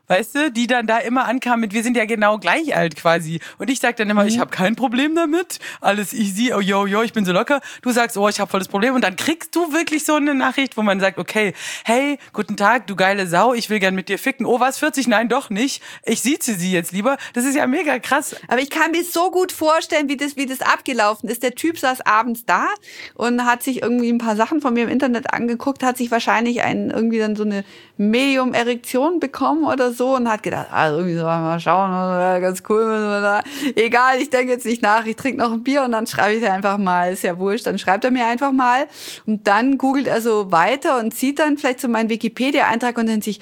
weißt du, die dann da immer ankamen mit, wir sind ja genau gleich alt quasi. Und ich sag dann immer, mhm. ich habe kein Problem damit, alles easy, oh yo, yo, ich bin so locker. Du sagst, oh, ich habe voll das Problem. Und dann kriegst du wirklich so eine Nachricht, wo man sagt, okay, hey, guten Tag, du geile Sau, ich will gern mit dir ficken. Oh, was, vierzig? Nein, doch nicht. Ich sieze sie jetzt lieber. Das ist ja mega krass. Aber ich kann mir so gut vorstellen, wie das, wie das abgelaufen ist. Der Typ saß abends da und hat sich irgendwie ein paar Sachen von mir im Internet angeguckt, hat sich wahrscheinlich einen, irgendwie dann so eine Medium-Erektion bekommen oder so und hat gedacht, ah, irgendwie so, mal schauen, ganz cool. Egal, ich denke jetzt nicht nach, ich trinke noch ein Bier und dann schreibe ich einfach mal, ist ja wurscht, dann schreibt er mir einfach mal und dann googelt er so weiter und sieht dann vielleicht so meinen Wikipedia-Eintrag und denkt sich,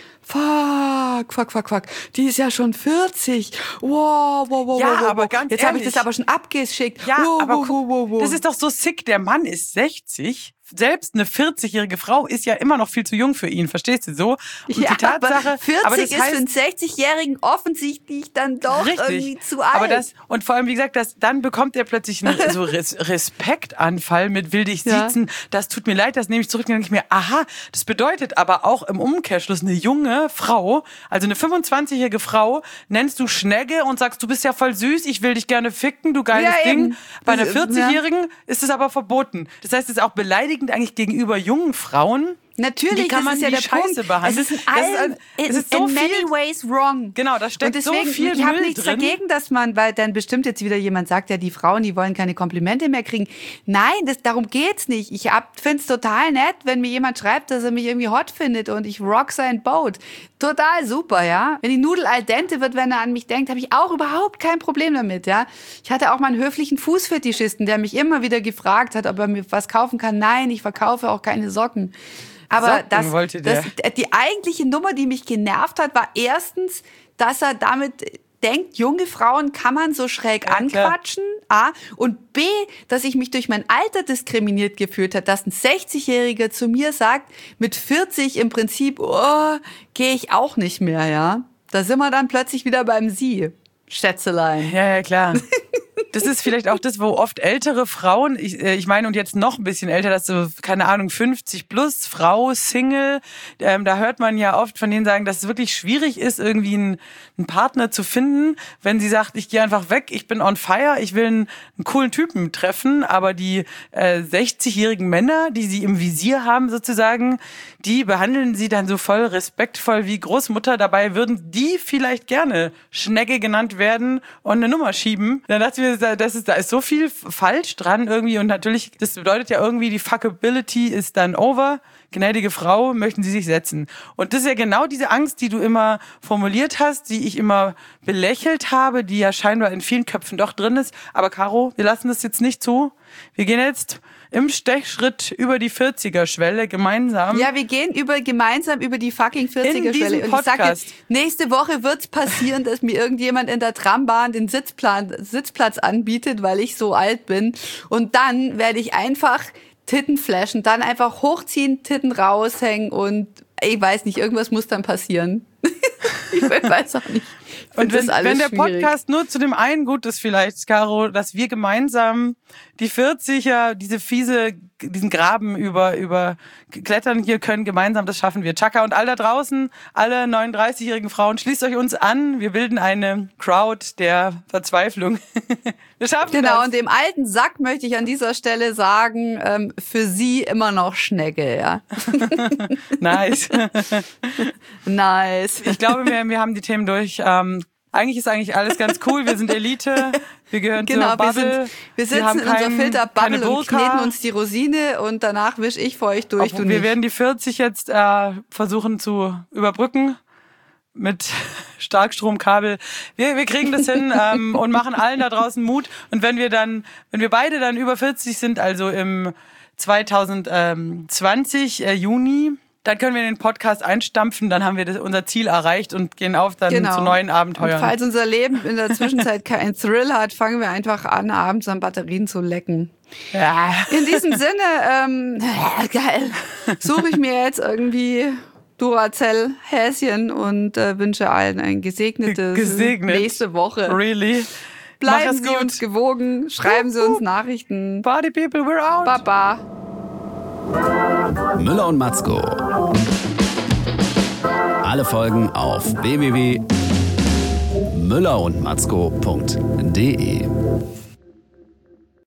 fuck, fuck, fuck, fuck, die ist ja schon vierzig. Wow, wow, wow, ja, wow, wow. aber ganz Jetzt habe ich das aber schon abgeschickt. Ja, wow, aber wow, wow, wow, wow. Das ist doch so sick, der Mann ist sechzig. Selbst eine vierzigjährige Frau ist ja immer noch viel zu jung für ihn, verstehst du so? Und ja, die Tatsache, aber vierzig aber das ist heißt, für einen sechzigjährigen offensichtlich dann doch richtig, irgendwie zu alt. Aber das, und vor allem, wie gesagt, das, dann bekommt er plötzlich einen so Res- Respektanfall mit will dich siezen, ja. Das tut mir leid, das nehme ich zurück. Dann denke ich mir, aha, das bedeutet aber auch im Umkehrschluss, eine junge Frau, also eine fünfundzwanzigjährige Frau, nennst du Schnegge und sagst, du bist ja voll süß, ich will dich gerne ficken, du geiles ja, Ding. Eben. Bei einer vierzigjährigen ja. ist es aber verboten. Das heißt, es ist auch beleidigend eigentlich gegenüber jungen Frauen. Natürlich, wie kann man das ist ja die der Scheiße Punkt. behandeln? Es ist in, allen, es ist so in many viel, ways wrong. Genau, da steckt und deswegen, so viel ich habe Müll nichts drin. dagegen, dass man, weil dann bestimmt jetzt wieder jemand sagt, ja, die Frauen, die wollen keine Komplimente mehr kriegen. Nein, das, darum geht's nicht. Ich finde es total nett, wenn mir jemand schreibt, dass er mich irgendwie hot findet und ich rock sein Boat. Total super, ja. Wenn die Nudel al dente wird, wenn er an mich denkt, habe ich auch überhaupt kein Problem damit, ja. Ich hatte auch mal einen höflichen Fußfetischisten, der mich immer wieder gefragt hat, ob er mir was kaufen kann. Nein, ich verkaufe auch keine Socken. Aber das, das, die eigentliche Nummer, die mich genervt hat, war erstens, dass er damit denkt, junge Frauen kann man so schräg ja, anquatschen. A. Und B, dass ich mich durch mein Alter diskriminiert gefühlt habe, dass ein sechzigjähriger zu mir sagt, mit vierzig im Prinzip, oh, gehe ich auch nicht mehr, ja. Da sind wir dann plötzlich wieder beim Sie, Schätzelein. Ja, ja, klar. Das ist vielleicht auch das, wo oft ältere Frauen, ich, ich meine, und jetzt noch ein bisschen älter, das so, keine Ahnung, fünfzig plus, Frau, Single, ähm, da hört man ja oft von denen sagen, dass es wirklich schwierig ist, irgendwie einen, einen Partner zu finden, wenn sie sagt, ich gehe einfach weg, ich bin on fire, ich will einen, einen coolen Typen treffen, aber die äh, sechzigjährigen Männer, die sie im Visier haben sozusagen, die behandeln sie dann so voll respektvoll wie Großmutter, dabei würden die vielleicht gerne Schnecke genannt werden und eine Nummer schieben. Dann dachte ich mir, das ist, da ist so viel falsch dran irgendwie und natürlich, das bedeutet ja irgendwie, die Fuckability ist dann over. Gnädige Frau, möchten Sie sich setzen. Und das ist ja genau diese Angst, die du immer formuliert hast, die ich immer belächelt habe, die ja scheinbar in vielen Köpfen doch drin ist. Aber Caro, wir lassen das jetzt nicht zu. Wir gehen jetzt im Stechschritt über die vierziger-Schwelle gemeinsam. Ja, wir gehen über, gemeinsam über die fucking vierziger-Schwelle. Und ich sage, nächste Woche wird's passieren, dass mir irgendjemand in der Trambahn den Sitzplan, Sitzplatz anbietet, weil ich so alt bin. Und dann werde ich einfach Titten flashen, dann einfach hochziehen, Titten raushängen und ich weiß nicht, irgendwas muss dann passieren. Ich weiß auch nicht. Und wenn, wenn der Podcast schwierig. Nur zu dem einen gut ist vielleicht, Caro, dass wir gemeinsam die vierziger, diese fiese, diesen Graben über, über klettern hier können, gemeinsam, das schaffen wir. Chaka und all da draußen, alle neununddreißigjährigen Frauen, schließt euch uns an. Wir bilden eine Crowd der Verzweiflung. Wir schaffen genau, das. Genau, und dem alten Sack möchte ich an dieser Stelle sagen, ähm, für sie immer noch Schnecke, ja. Nice. Nice. Ich glaube, wir, wir haben die Themen durch. Ähm, eigentlich ist eigentlich alles ganz cool. Wir sind Elite. Wir gehören genau, zur Bubble. Wir, sind, wir sitzen wir in kein, unserer Filterbubble und kneten uns die Rosine und danach wisch ich für euch durch. Obwohl, du wir nicht. werden die vierzig jetzt äh, versuchen zu überbrücken mit Starkstromkabel. Wir, wir kriegen das hin ähm, und machen allen da draußen Mut. Und wenn wir dann, wenn wir beide dann über vierzig sind, also im zweitausendzwanzig äh, Juni, dann können wir den Podcast einstampfen, dann haben wir das, unser Ziel erreicht und gehen auf dann genau. zu neuen Abenteuern. Und falls unser Leben in der Zwischenzeit keinen Thrill hat, fangen wir einfach an, abends an Batterien zu lecken. Ja. In diesem Sinne, ähm, geil, suche ich mir jetzt irgendwie Duracell-Häschen und äh, wünsche allen ein gesegnetes Gesegnet. nächste Woche. Really? Bleiben Sie gut. uns gewogen, schreiben Sie uns Nachrichten. Party people, we're out. Baba. Müller und Matzko. Alle Folgen auf w w w punkt müller und matzko punkt de.